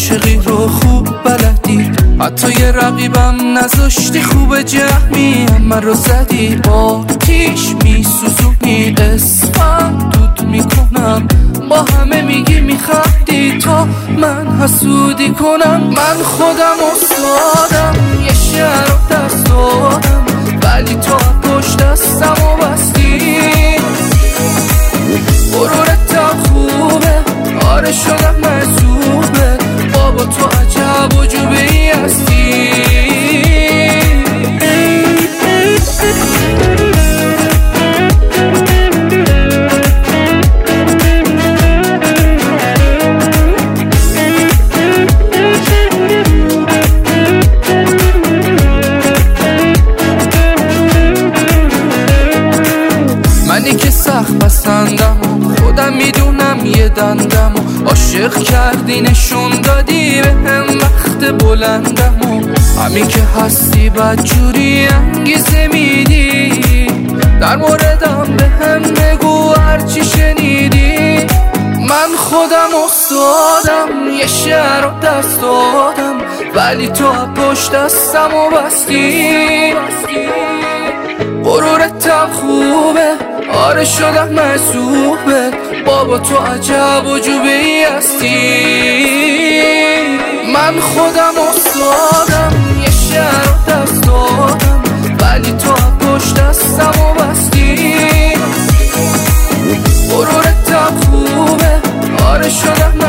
عاشقی رو خوب بلدی، حتی یه رقیبم نذاشتی، خوب جمعی من رو زدی، با تیش میسوزونی، اسمم دود میکنم، با همه میگی میخندی تا من حسودی کنم. من خودم افتادم یه شهر رو دست دادم، ولی تو پشت دستم و بستی. غرورتم خوبه، آره شدم مجذوبه، بابا تو عجب و جوبه‌ای هستی. منی که سخت بسندم، خودم میدونم یه دندم، عاشق کردی نشون دادی به هم وقت بلندم، همین که هستی بدجوری انگیزه میدی، در موردم به هم بگو هرچی شنیدی. من خودم افتادم یه شهر رو دست دادم، ولی تو پشت دستم و بستی. غرورتم خوبه، آره شدم مجذوبه، بابا تو عجب و جوبه‌ای هستی. من خودم افتادم یه شهر رو دست دادم، ولی تو پشت دستم و بستی. غرورتم خوبه، آره شدم